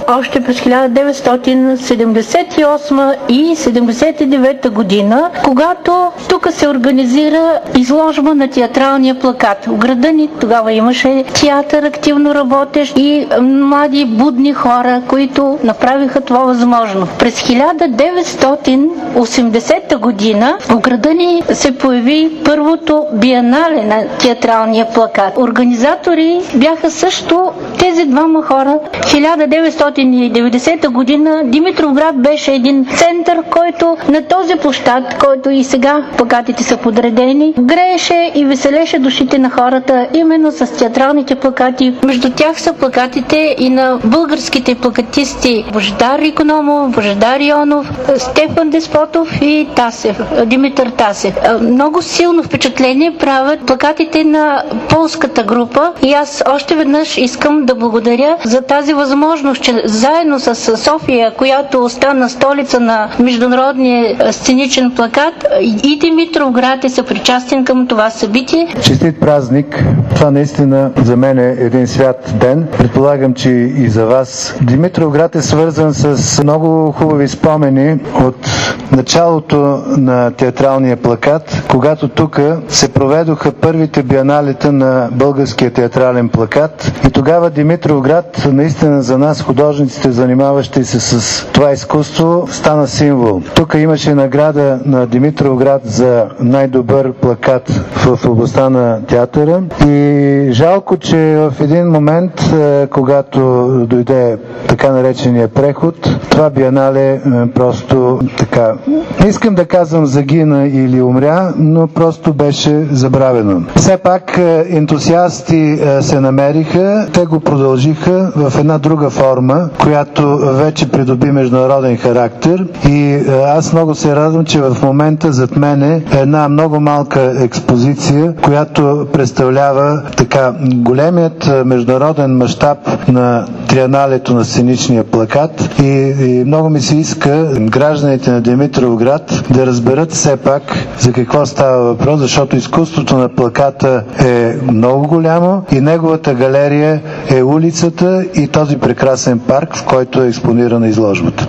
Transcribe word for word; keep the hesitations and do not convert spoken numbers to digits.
още през хиляда деветстотин седемдесет и осма и седемдесет и девета година, когато тук се организира изложба на театралния плакат. В града ни тогава имаше театър, активно работещ и млади будни хора, които направиха това възможно. През хиляда деветстотин осемдесета година в града ни се появи първото биенале на театралния плакат. Организатори бяха също тези двама хора. хиляда деветстотин и деветдесета година Димитровград беше един център, който на този площад, който и сега плакатите са подредени, грееше и веселеше душите на хората именно с театралните плакати. Между тях са плакатите и на българските плакатисти Божидар Икономов, Божидар Йонов, Стефан Деспотов и Тасев, Димитър Тасев. Много силно впечатление правят плакатите на полската група и аз още веднъж искам да благодаря за тази възможност, че заедно с София, която остана столица на международния сценичен плакат, и Димитровград е съпричастен към това събитие. Честит празник! Това наистина за мен е един свят ден. Предполагам, че и за вас. Димитровград е свързан с много хубави спомени от началото на театралния плакат, когато тук се проведоха първите биеналета на българския театрален плакат и тогава Димитровград наистина за нас, художниците, занимаващи се с това изкуство, стана символ. Тук имаше награда на Димитровград за най-добър плакат в областта на театъра и жалко, че в един момент, когато дойде така наречения преход, това биенале просто така, не искам да казвам загина или умря, но просто беше забравено. Все пак ентусиасти се намериха, те го продължиха в една друга форма, която вече придоби международен характер и аз много се радвам, че в момента зад мене е една много малка експозиция, която представлява така големият международен мащаб на триеналето на сценичния плакат и, и много ми се иска гражданите на Димитровград да разберат все пак за какво става въпрос, защото изкуството на плаката е много голямо и неговата галерия е улицата и този прекрасен парк, в който е експонирана изложбата.